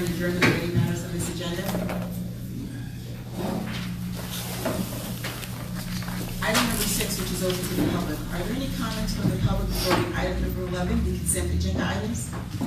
and adjourn the voting matters on this agenda. Item number 6, which is open to the public. Are there any comments from the public regarding item number 11, the consent agenda items?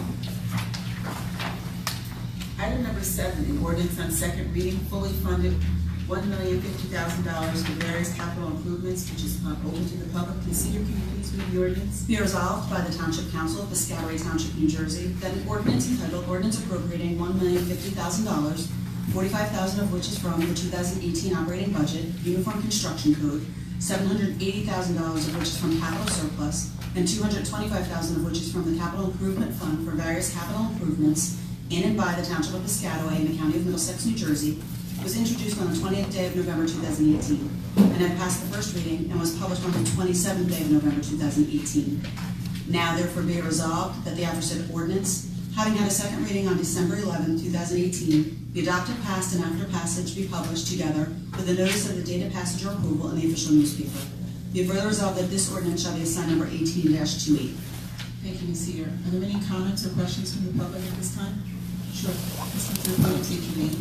Item number 7, an ordinance on second reading, fully funded $1,050,000 for various capital improvements, which is open to the public. Cedar, can you please read the ordinance? Be resolved by the Township Council of Piscataway Township, New Jersey, that an ordinance entitled Ordinance Appropriating $1,050,000, $45,000 of which is from the 2018 operating budget, Uniform Construction Code, $780,000 of which is from capital surplus, and $225,000 of which is from the Capital Improvement Fund for various capital improvements in and by the Township of Piscataway in the County of Middlesex, New Jersey, was introduced on the 20th day of November 2018 and had passed the first reading and was published on the 27th day of November 2018. Now therefore be it resolved that the aforesaid ordinance, having had a second reading on December 11, 2018, be adopted, passed, and after passage be published together with a notice of the date of passage or approval in the official newspaper. Be it further resolved that this ordinance shall be assigned number 18-28. Thank you, Ms. Cedar. Are there any comments or questions from the public at this time? Sure. Mr. Turco, take your name.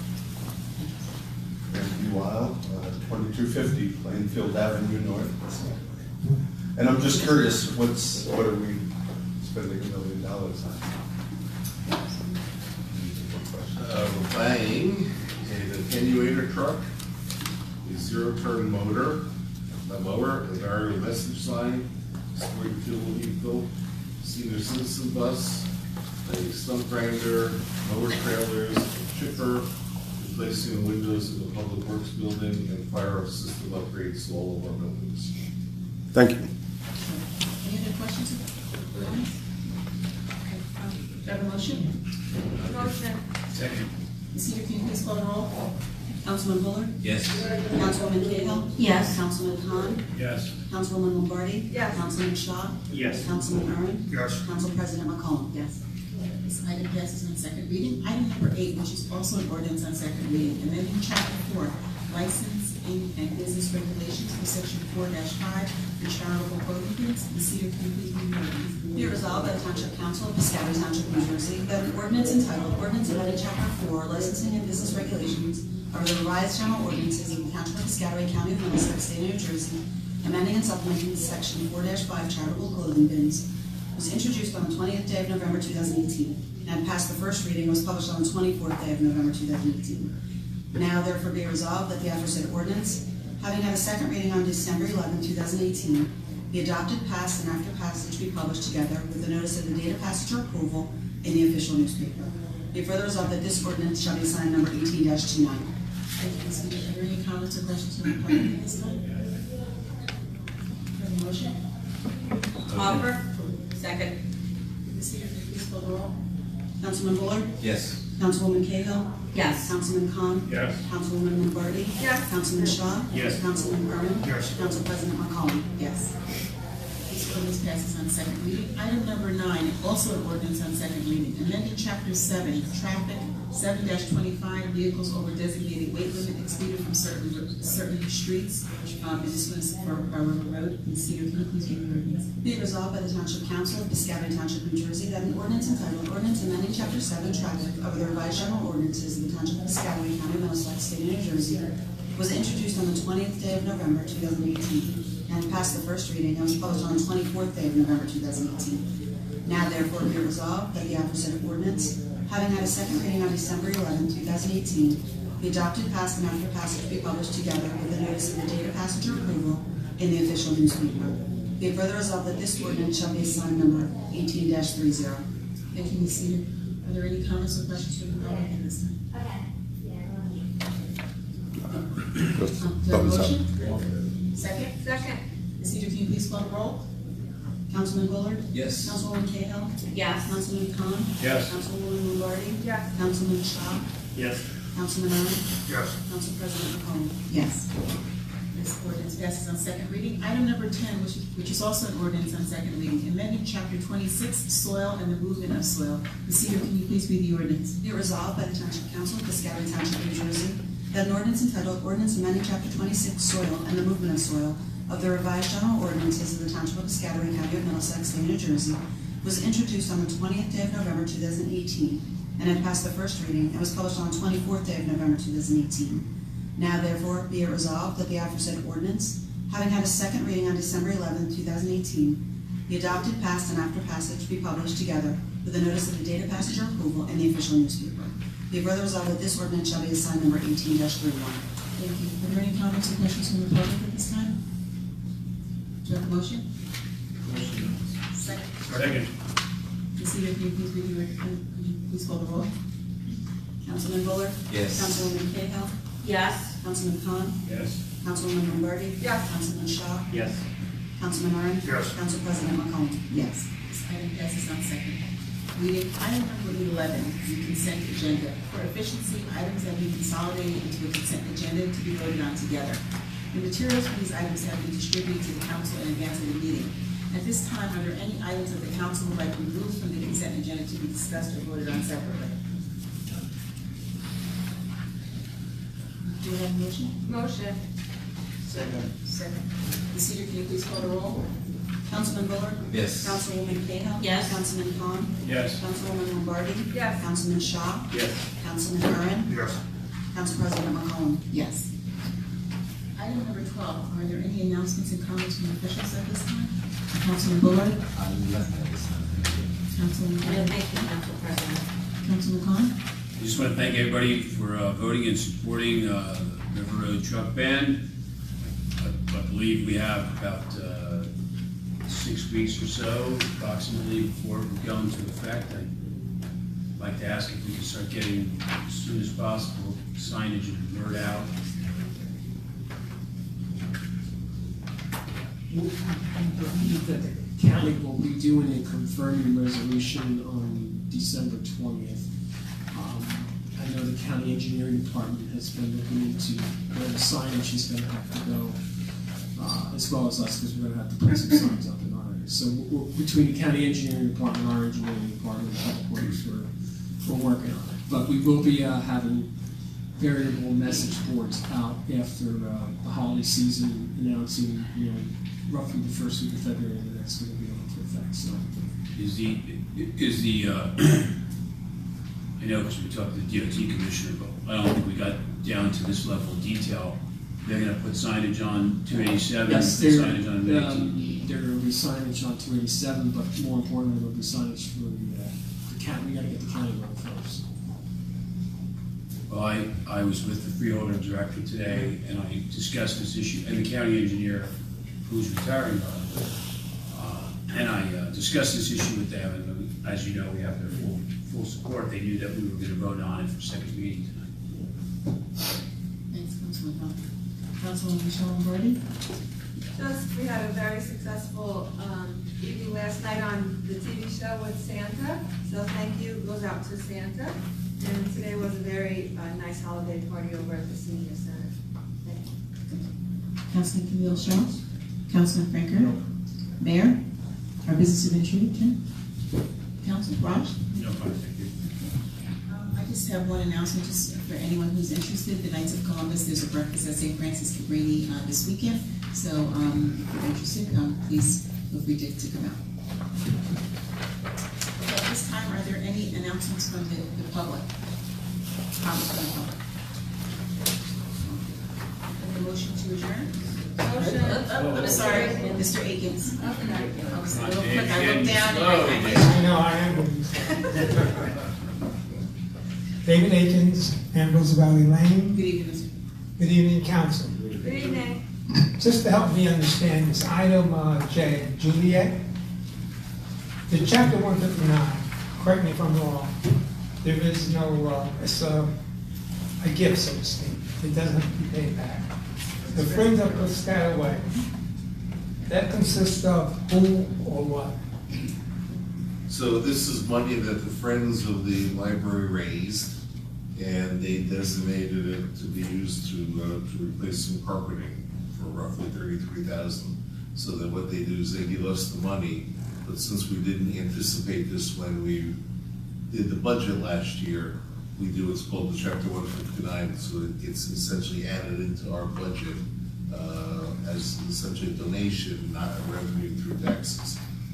Anthony Wild, 2250 Plainfield Avenue North. And I'm just curious, what are we spending $1 million on? We're buying an attenuator truck, a zero-turn motor, a mower, a variable message sign, sport utility vehicle, senior citizen bus, a stump grinder, mower trailers, a chipper, replacing the windows in the public works building, and fire system upgrades to all of our buildings. Thank you. Any other questions? Okay. Do I have a motion? Motion. Second. Ms. Cedar, can you please call the roll? Councilman Bullard? Yes. Councilwoman Cahill? Yes. Councilman Khan? Yes. Councilwoman Lombardi? Yes. Councilman Shaw? Yes. Councilman Aaron? Yes. Council President McCollum? Yes. This item passes on second reading. Item number 8, which is also an ordinance on second reading, amending Chapter 4, Licensing and Business Regulations for Section 4-5 for charitable programs. Ms. Cedar, can you please read the ordinance? Be it resolved by the Township Council of Piscataway Township, New Jersey, that an ordinance entitled Ordinance Amending Chapter 4, Licensing and Business Regulations of the revised general ordinances of the Township of Piscataway, County of Middlesex, State of New Jersey, amending and supplementing Section 4-5 charitable clothing bins, was introduced on the 20th day of November 2018 and passed the first reading, was published on the 24th day of November 2018. Now therefore be resolved that the aforesaid ordinance, having had a second reading on December 11, 2018, be adopted, passed, and after passage be published together with the notice of the date of passage or approval in the official newspaper. Be further resolved that this ordinance shall be assigned number 18-29. Thank you, Ms. Cedar. Are there any comments or questions from the public at this time? Have a motion? Offer. Second. Ms. Cedar, can you please call the roll? Councilman Bullard? Yes. Councilwoman Cahill? Yes. Councilman Khan? Yes. Councilwoman Lombardi? Yes. Councilman Shaw? Yes. Councilman Aaron? Yes. Council President McCollum? Yes. This ordinance passes on second reading. Item number 9, also an ordinance on second reading, amending Chapter 7, Traffic, 7-25, vehicles over designated weight limit exceeded from certain streets. And this was for River Road. Ms. Cedar, can you please read the ordinance? Be it resolved by the Township Council of Piscataway Township, New Jersey, that an ordinance entitled Ordinance Amending Chapter 7 Traffic of the revised general ordinances of the Township of Piscataway, County of Middlesex, State of New Jersey, was introduced on the 20th day of November 2018 and passed the first reading and was published on the 24th day of November 2018. Now therefore be it resolved that the aforesaid ordinance, having had a second reading on December 11, 2018, be adopted, passed, and after passage be published together with the notice of the date of passage or approval in the official newspaper. Be it further resolved that this ordinance shall be assigned number 18-30. Thank you, Ms. Cedar. Are there any comments or questions from the public at this time? Do I have a motion? Second? Second. Ms. Cedar, can you please call the roll? Councilman Bullard? Yes. Councilwoman Cahill? Yes. Councilman Khan? Yes. Councilwoman Lombardi? Yes. Councilman Shaw? Yes. Councilman Aaron? Yes. Council President McCollum? Yes. This ordinance passes on second reading. Item number 10, which is also an ordinance on second reading, amending Chapter 26, Soil and the Movement of Soil. Ms. Cedar, can you please read the ordinance? Be it resolved by the Township Council of Piscataway Township, New Jersey, that an ordinance entitled Ordinance Amending Chapter 26, Soil and the Movement of Soil of the revised general ordinances of the Township of Piscataway, County of Middlesex, State of New Jersey, was introduced on the 20th day of November 2018 and had passed the first reading and was published on the 24th day of November 2018. Now therefore be it resolved that the aforesaid ordinance, having had a second reading on December 11, 2018, be adopted, passed, and after passage be published together with a notice of the date of passage or approval in the official newspaper. Be further resolved that this ordinance shall be assigned number 18-31. Thank you. Are there any comments or questions from the public at this time? Do you have a motion? Second. Second. Ms. Seaver, can you please read your, please call the roll? Councilman Buller? Yes. Councilwoman Cahill? Yes. Councilman Khan? Yes. Councilwoman Lombardi? Yes. Councilman Shaw? Yes. Councilman Aaron? Yes. Council President McCollum? Yes. This item passes on second reading. Item number 11, the consent agenda. For efficiency, items have been consolidated into a consent agenda to be voted on together. The materials for these items have been distributed to the council in advance of the meeting. At this time, are there any items that the council would like removed from the consent agenda to be discussed or voted on separately? Do you have a motion? Motion. Second. Ms. Seaver, can you please call the roll? Councilman Buller? Yes. Councilwoman Cahill? Yes. Councilman Khan? Yes. Councilwoman Lombardi? Yes. Councilman Shaw? Yes. Councilman Aaron? Yes. Council President McCollum? Yes. Item number 12, are there any announcements and comments from officials at this time? Councilman Bullard? Councilman Khan? Thank you, Council President. Councilman Khan? I just want to thank everybody for voting and supporting River Road Truck Band. I believe we have about 6 weeks or so, approximately, before it will go into effect. I'd like to ask if we can start getting, as soon as possible, signage and word out. I believe that the county will be doing a confirming resolution on December 20th. I know the county engineering department has been looking into where the signage is going to have to go, as well as us, because we're going to have to put some signs up in our area. So between the county engineering department, our engineering department, and public works, we're working on it. But we will be having variable message boards out after the holiday season, announcing, roughly the first week of February that that's going to be into effect. So Is the I know because we talked to the DOT commissioner, but I don't think we got down to this level of detail. They're going to put signage on 287, yes, signage on 18. there will be signage on 287, but more importantly, there will be signage for the county. We got to get the county road first. Well, I was with the freeholder director today, and I discussed this issue, and the county engineer, who's retiring, and I discussed this issue with them, and as you know, we have their full support. They knew that we were going to vote on it for second reading tonight. Thanks, Councilman Khan. Councilwoman Michelle Lombardi? We had a very successful evening last night on the TV show with Santa, so thank you goes out to Santa. And today was a very nice holiday party over at the senior center. Thank you. Councilman Camille Shaw? Councilman Franco? Mayor? Our business administrator, Tim? Councilman Raj? No, fine, thank you. I just have one announcement, just for anyone who's interested. The Knights of Columbus, there's a breakfast at St. Francis Cabrini this weekend. So if you're interested, please feel free to come out. Okay, at this time, are there any announcements from the public? Comments from the public? Any motion to adjourn? Motion. I'm sorry, Mr. Akins. I was a little quick, I looked down and I I am. David Akins, Ambrose Valley Lane. Good evening, Mr. Good evening, council. Good evening. Just to help me understand this item J, Juliet, the chapter 159, correct me if I'm wrong, there is no, it's a gift, so to speak. It doesn't have to be paid back. The Friends of Piscataway, that consists of who or what? So this is money that the Friends of the Library raised, and they designated it to be used to replace some carpeting for roughly $33,000. So that what they do is they give us the money, but since we didn't anticipate this when we did the budget last year, we do what's called the Chapter 159, so it gets essentially added into our budget as essentially a donation, not a revenue through taxes.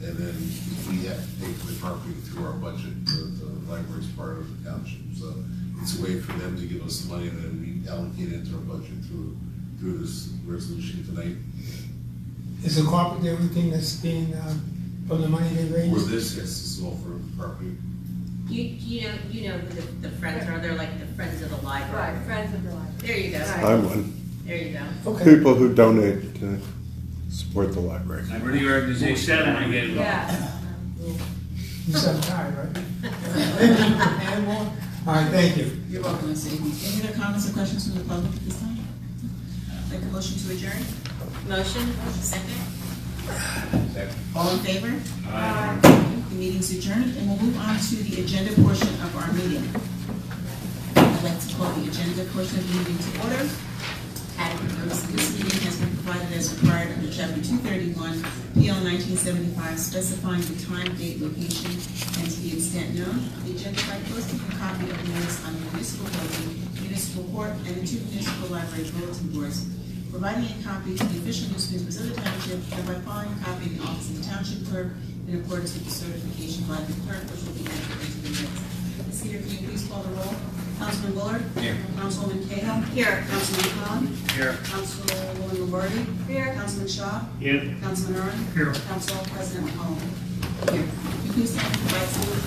And then we have to pay for the carpeting through our budget, the library's part of the township. So it's a way for them to give us money and then we allocate it to our budget through this resolution tonight. Is the carpet the only thing that's being, from the money they For raised? this, yes, this is all for carpeting. You know who the friends are, they're like the friends of the library. Right, Friends of the Library. There you go, Right. I'm one. there you go. Okay. People who donate to support the library. I'm really organization, I want to get involved. Yeah. You said tie, right? And more? All right, thank you. You're welcome, Mr. Eby. Any other comments or questions from the public at this time? Make a motion to adjourn? Motion? Second? Second. All in favor? Aye. The meeting's adjourned, and we'll move on to the agenda portion of our meeting. I'd like to call the agenda portion of the meeting to order. Adequate notice of this meeting has been provided as required under Chapter 231, PL 1975, specifying the time, date, location, and to the extent known. The agenda by posting a copy of the notice on the municipal building, municipal court, and the two municipal library bulletin boards, providing a copy to the official newspapers of the township, and by filing a copy in the office of the township clerk in accordance with the certification by the clerk, which will be entered into the minutes. Ms. Peter, can you please call the roll? Councilman Bullard? Here. Councilwoman Cahill? Here. Councilman Khan? Here. Councilwoman Lombardi? Here. Councilman Shaw? Here. Councilman Erwin? Here. Council President Mahoney? Here. Can you please stand for the flag salute?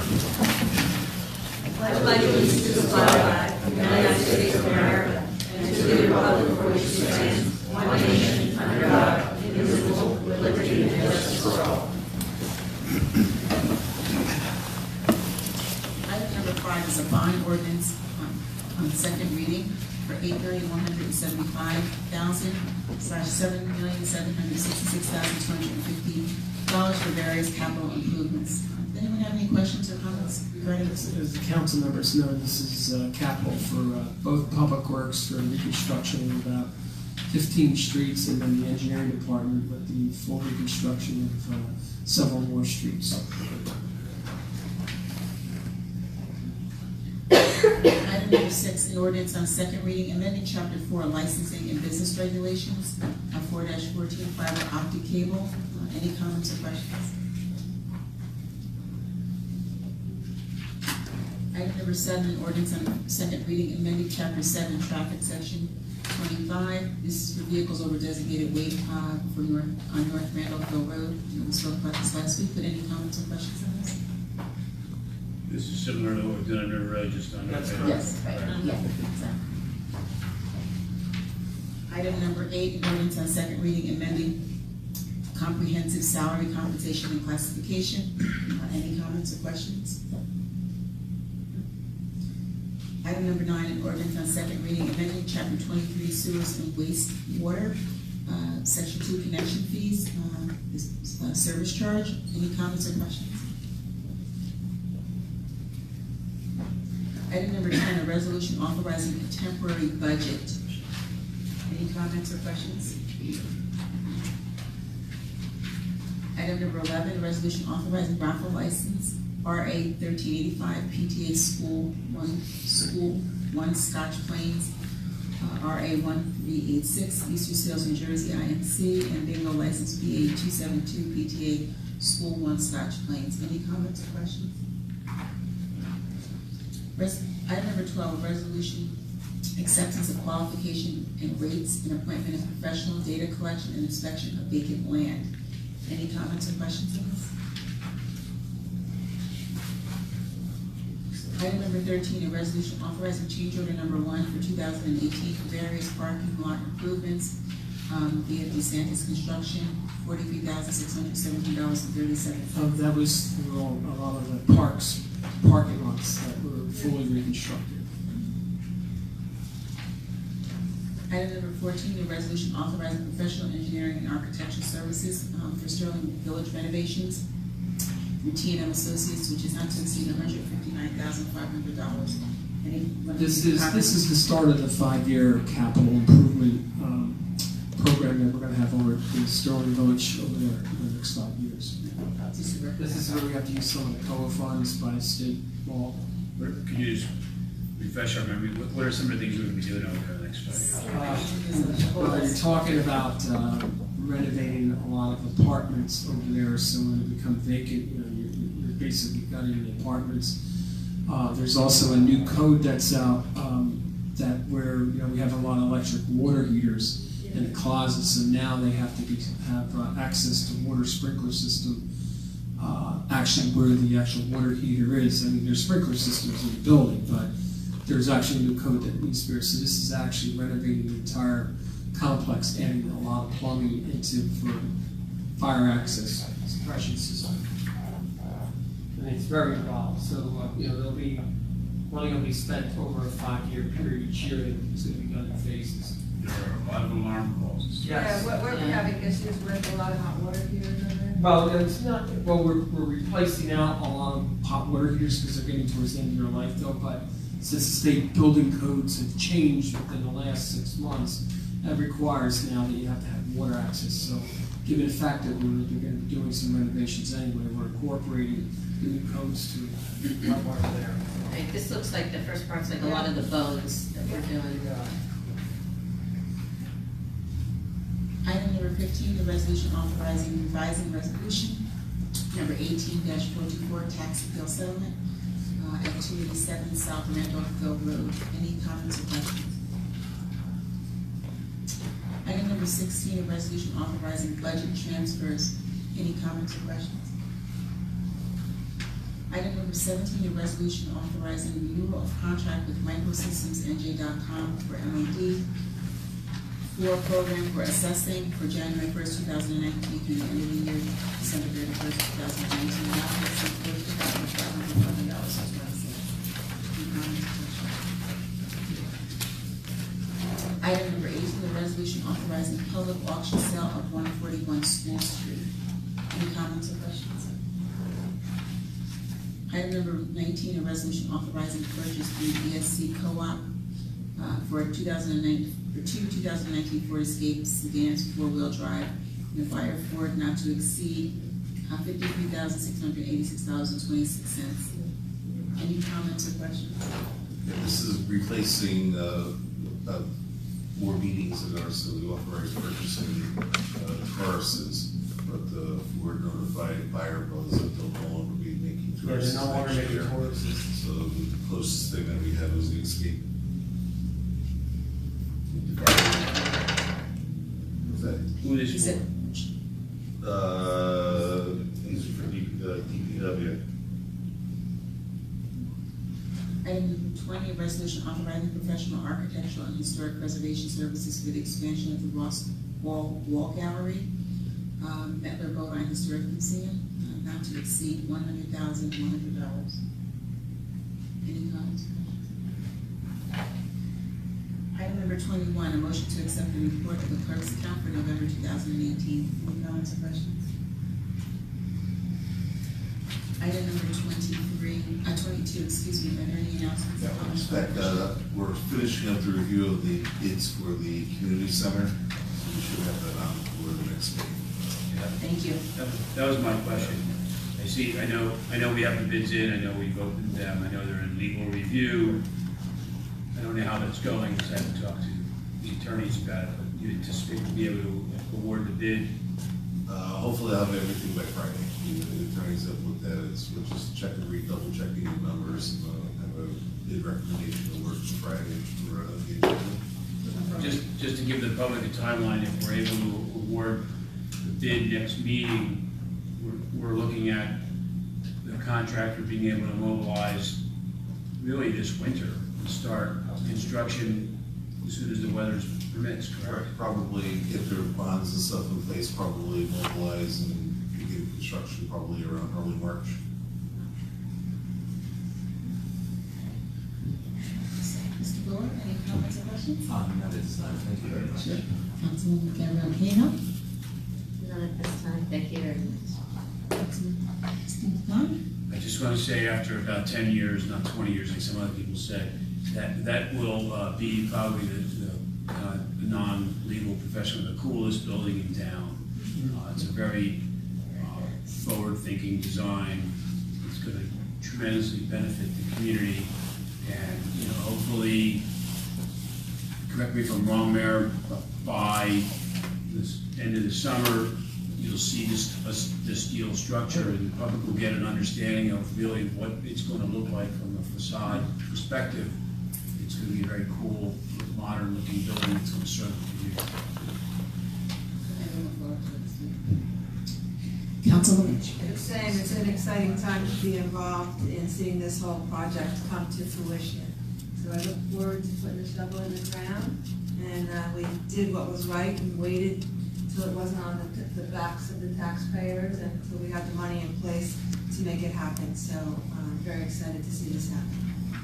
I pledge allegiance to the flag of the United States of America and to the republic for which it stands, one nation, under God, indivisible, with liberty and justice for all. Item number 5 is a bond ordinance on second reading for $8,175,000/$7,766,250 for various capital improvements. Does anyone have any questions or comments regarding this? As the council members know, this is capital for both Public Works for reconstruction of about 15 streets, and then the engineering department with the full reconstruction of several more streets. Item number 6, an ordinance on second reading, amending Chapter 4 licensing and business regulations, 4-14 fiber optic cable. Any comments or questions? Item number 7, an ordinance on second reading, amending Chapter 7 traffic section 25. This is for vehicles over designated weight on North Randallville Road. We spoke about this last week, but any comments or questions on this? This is similar to what we've done on River Road, just on. That's correct. Yes, right, yeah, exactly. Item number 8, an ordinance on second reading, amending comprehensive salary compensation and classification. Any comments or questions? Item number 9, an ordinance on second reading, amending Chapter 23 sewers and wastewater, Section 2 connection fees, service charge. Any comments or questions? Item number 10, a resolution authorizing a temporary budget. Any comments or questions? Item number 11, a resolution authorizing raffle license, RA 1385, PTA School 1 Scotch Plains, RA 1386, Easter Sales New Jersey INC, and bingo license BA 272, PTA School 1 Scotch Plains. Any comments or questions? Item number 12, resolution acceptance of qualification and rates and appointment of professional data collection and inspection of vacant land. Any comments or questions on this? Item number 13, a resolution authorizing change order number 1 for 2018 for various parking lot improvements via DeSantis Construction, $43,617.37. That was a lot of the parking lots that were fully reconstructed. Item number 14, a resolution authorizing professional engineering and architectural services for Sterling Village renovations from T&M Associates, which is not to exceed $159,500. This is the start of the 5-year capital improvement program that we're going to have over at the Sterling Village over there in the next 5 years. This is where we have to use some of the COA funds by state law. Could you just refresh our memory? What are some of the things we're going to be doing over the next 5 years? Well, you're talking about renovating a lot of apartments over there, so when it become vacant, you know, you're basically gutting the apartments. There's also a new code that's out, that where, you know, we have a lot of electric water heaters in the closets, so now they have to have access to water sprinkler system, actually where the actual water heater is. I mean, there's sprinkler systems in the building, but there's actually a new code that needs to be, so this is actually renovating the entire complex, adding a lot of plumbing into for fire access suppression system. And it's very involved, so, you know, money will be spent over a 5-year period each year, and it's gonna be done in phases. There are a lot of alarm calls. Yes. Yeah, we're having issues with a lot of hot water heaters over there. Well, it's not, well, we're replacing out a lot of hot water heaters because they're getting towards the end of their life though, but since the state building codes have changed within the last 6 months, that requires now that you have to have water access. So given the fact that we're going to be doing some renovations anyway, we're incorporating the new codes to our part there. Right, this looks like the first part's like a lot of the bones that we're doing. Item number 15, the resolution authorizing revising resolution number 18-424 tax appeal settlement at 287 South Randolph-Ville Road. Any comments or questions? Item number 16, a resolution authorizing budget transfers. Any comments or questions? Item number 17, a resolution authorizing renewal of contract with MicrosystemsNJ.com for MOD for a program for assessing for January 1st, 2019 through the end of the year, December 31st, 2019, not to exceed $40,511 as represented. Any comments or questions? Item number 18, the resolution authorizing public auction sale of 141 School Street. Any comments or questions? Item number 19, a resolution authorizing purchase through ESC Co-op for 2019 Ford Escape sedans, 4-wheel drive, and a Fire Ford not to exceed $53,686.26. Any comments or questions? Yeah, this is replacing, more meetings in our, so we authorize purchasing, Taurus's, but the Ford notified buyer was that they'll no longer be making Tauruses They're no longer next making year. Tauruses. So the closest thing that we have is the Escape. What's that? Who is He this said, for? These are for DPW. item number 20, a resolution authorizing professional architectural and historic preservation services for the expansion of the Ross Wall Gallery, Mettler Bovine Historic Museum, not to exceed $100,100. Any comments? Item number 21, a motion to accept the report of the clerk's account for November 2018. Any comments or questions? Item number 22, excuse me, are there any announcements? Yeah, we expect, we're finishing up the review of the bids for the community center. We should have that on for the next meeting. Thank you. That was my question. I see, I know we have the bids in, I know we've opened them, I know they're in legal review. I don't know how that's going, because I haven't talked to the attorneys about it, but you anticipate to be able to award the bid? Hopefully I'll have everything by Friday. The attorneys have looked at it, so we'll just double checking the numbers and have a bid recommendation to work for Friday for the agenda. Just to give the public a timeline, if we're able to award the bid next meeting, we're looking at the contractor being able to mobilize really this winter and start construction as soon as the weather permits, correct? Probably get their bonds and stuff in place, probably mobilize and begin construction probably around early March. Mr. Brewer, any comments or questions? Not at this time, thank you very much. Councilwoman Cameron Kano? None at this time, thank you very much. Steve Khan? I just want to say after about 10 years, not 20 years like some other people said, that will be probably the non-legal professional, the coolest building in town. It's a very forward-thinking design. It's going to tremendously benefit the community, and hopefully, correct me if I'm wrong, Mayor, by this end of the summer, you'll see this steel structure, and the public will get an understanding of really what it's going to look like from a facade perspective. It's going to be a very cool, modern-looking building. It's going to serve the community. Councilwoman. Same, it's an exciting time to be involved in seeing this whole project come to fruition. So I look forward to putting the shovel in the ground, and we did what was right and waited until it wasn't on the backs of the taxpayers and until we got the money in place to make it happen. So I'm very excited to see this happen.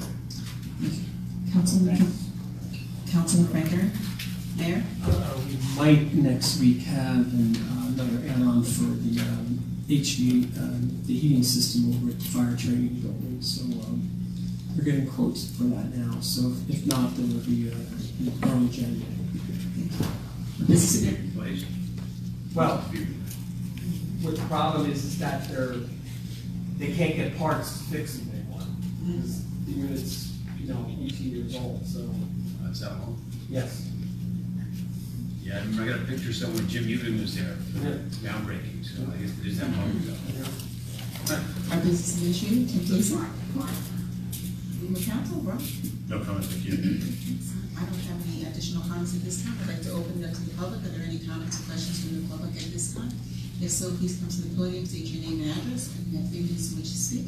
Councilman Franker, Mayor? We might next week have another add-on for the HV, the heating system over at the fire training building. So we're getting quotes for that now. So if not, then it'll be early January. This is Replaced. Well, what the problem is that they can't get parts to fix them they want. Because the unit's, 18 years old, so. That's that long? Yes. Yeah, I remember I got a picture somewhere, Jim Euban was there, groundbreaking, so I guess it is that long ago. Our business administrator, Tim Casey. Legal counsel, bro. No comment, thank you. I don't have any additional comments at this time. I'd like to open it up to the public. Are there any comments or questions from the public at this time? If so, please come to the podium, state your name and address, and you have 3 minutes in which to speak.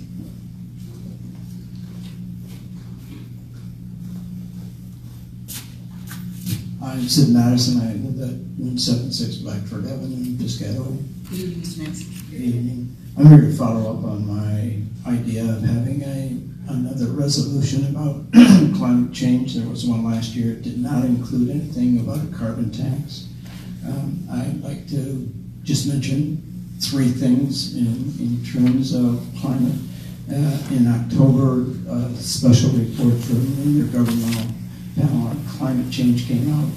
I'm Sid Madison. I live at 176 Blackford Avenue, Piscataway. Good evening, Mr. Madison. Good evening. I'm here to follow up on my idea of having another resolution about climate change. There was one last year. It did not include anything about a carbon tax. I'd like to just mention 3 things in terms of climate. In October, a special report from the Intergovernmental Panel on Climate Change came out.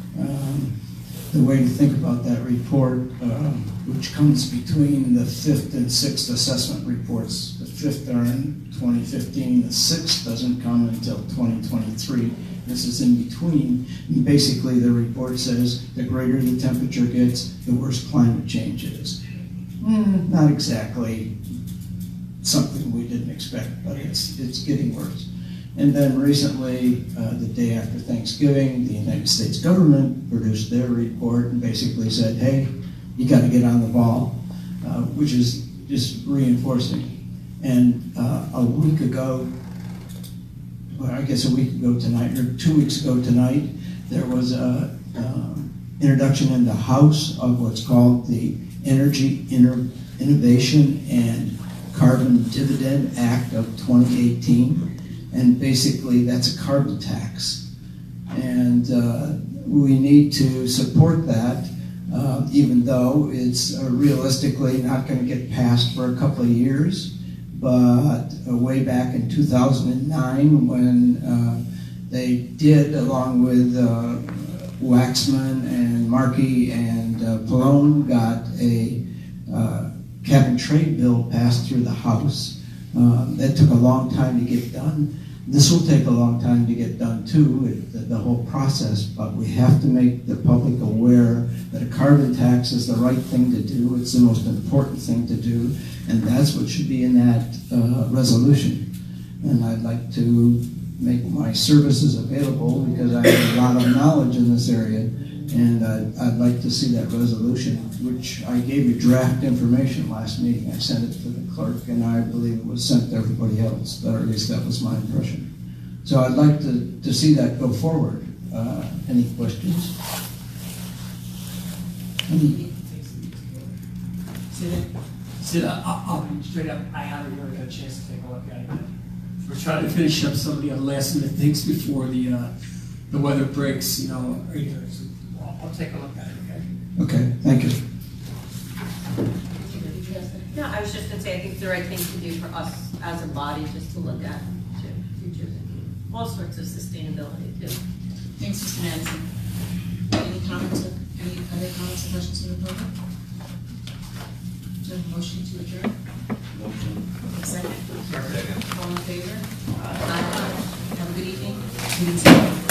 The way to think about that report, which comes between the 5th and 6th assessment reports. The 5th are in 2015, the 6th doesn't come until 2023. This is in between. And basically, the report says the greater the temperature gets, the worse climate change is. Not exactly something we didn't expect, but it's getting worse. And then recently, the day after Thanksgiving, the United States government produced their report and basically said, hey, you got to get on the ball, which is just reinforcing. And a week ago, well, I guess a week ago tonight, or 2 weeks ago tonight, there was a introduction in the House of what's called the Energy Innovation and Carbon Dividend Act of 2018. And basically, that's a carbon tax. And we need to support that, even though it's realistically not going to get passed for a couple of years. But way back in 2009, when they did, along with Waxman and Markey and Pallone, got a cap and trade bill passed through the House. That took a long time to get done. This will take a long time to get done too, the whole process, but we have to make the public aware that a carbon tax is the right thing to do. It's the most important thing to do, and that's what should be in that resolution. And I'd like to make my services available because I have a lot of knowledge in this area, and I'd like to see that resolution, which I gave you draft information last meeting. I sent it to the clerk, and I believe it was sent to everybody else, but at least that was my impression. So I'd like to see that go forward. Any questions? Sid, I'll be straight up, I haven't really got a chance to take a look at it. We're trying to finish up some of the other last minute things before the weather breaks, So I'll take a look at it, okay? Okay, thank you. No, I was just going to say, I think it's the right thing to do for us as a body, just to look at futures and all sorts of sustainability too. Thanks, Mr. Madison. Any other comments or questions from the public? Do you have a motion to adjourn? Second? All in favor? Aye. Have a good evening. Meeting's adjourned.